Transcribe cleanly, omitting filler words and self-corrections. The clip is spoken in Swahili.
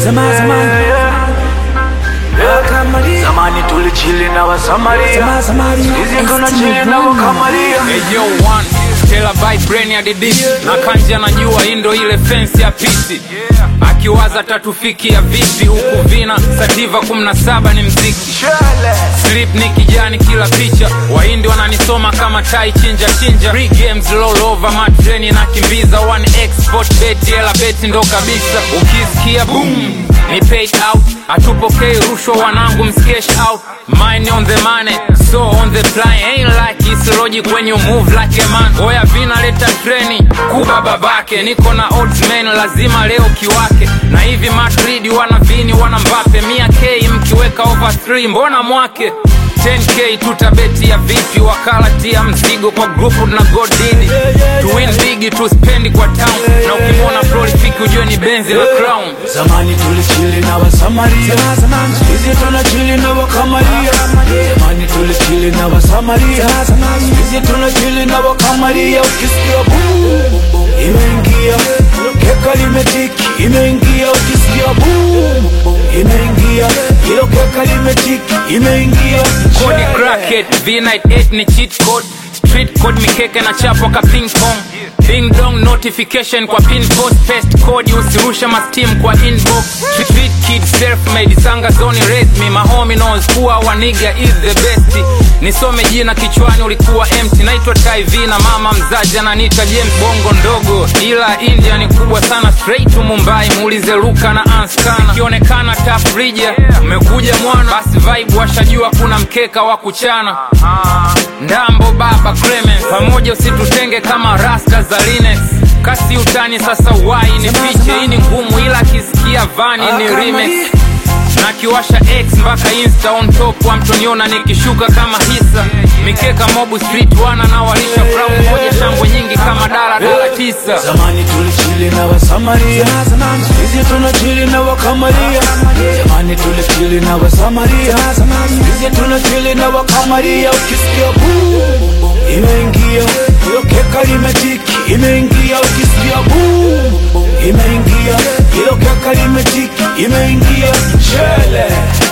Zamani tulichili na wa Samaria, hizi tunachili na wa Kamaria. Hey yo one, tell by brain ya didi. Na kanja najua indo ile fence ya pisi. Akiwaza tatufikia vipi huku vina sativa 17 ni mziki. Slip ni kijani kila picha. Wahindi wananisoma kama tai chinja. Free games all over my train inakimbiza. One export bet yela bet ndo kabisa. Ukisikia boom ni paid out. Atupokei rushwa wanangu mskesh out. Mine on the money, so on the plan. Ain't like it's logic when you move like a man. Oya vina leta treni, kuba babake. Niko na odds man, lazima leo kiwake. Na hivi Madrid wana Vini wana Mbappe. 100k mkiweka over 3 mbona mwake. 10k tutabeti ya vipi. Wakala tia mzigo kwa grupu na godini. To win big to spend kwa town. Na ukimona prolific ujue ni Benzi na Crown. Zamani tulichili na wa Samaria, hizi tunachili na wa Kamaria. Zamani tulichili na wa Samaria, hizi tunachili na wa Kamaria. Ukisikia boom imeingia, keka limetiki imeingia. Ukisikia boom imeingia, hilo keka limetiki imeingia. Code crackhead, V98 ni cheat code. Street code mikeke na chapo ka ping pong. Ding dong notification kwa pin post. Paste code usirusha ma steam kwa inbox. Street kid self made sanga zone raise me. My homie knows kuwa wa nigga is the best. Nisome jina kichwani ulikuwa empty. Naitwa TV na mama mzazi ananiita James Bongo ndogo. Ila India ni kubwa sana straight to Mumbai. Muulize Luka na Anskana. Kionekana tough region umekuja mwana. Basi vibe washajua kuna mkeka wa kuchana. Ndambo baba Clemens pamoja usitutenge kama rasta za Linex. Kasi utani sasa wai ni piche. Hii ni ngumu ila kisikia vani ni remix. Na kiwasha X mpaka Insta on top wa mtoniona nikishuka kama hisa. Mikeka mobu street wana na walisha brown. Moja shangwe nyingi kama dala 9. Zamani tulichili na wa Samaria, hizi tunachili na wa Kamaria. Zamani tulichili na wa Samaria, hizi tunachili na wa Kamaria. Ukisikia boom imeingia, hilo keka limetiki imeingia. Ukisikia boom imeingia, hilo keka limetiki imeingia. Shele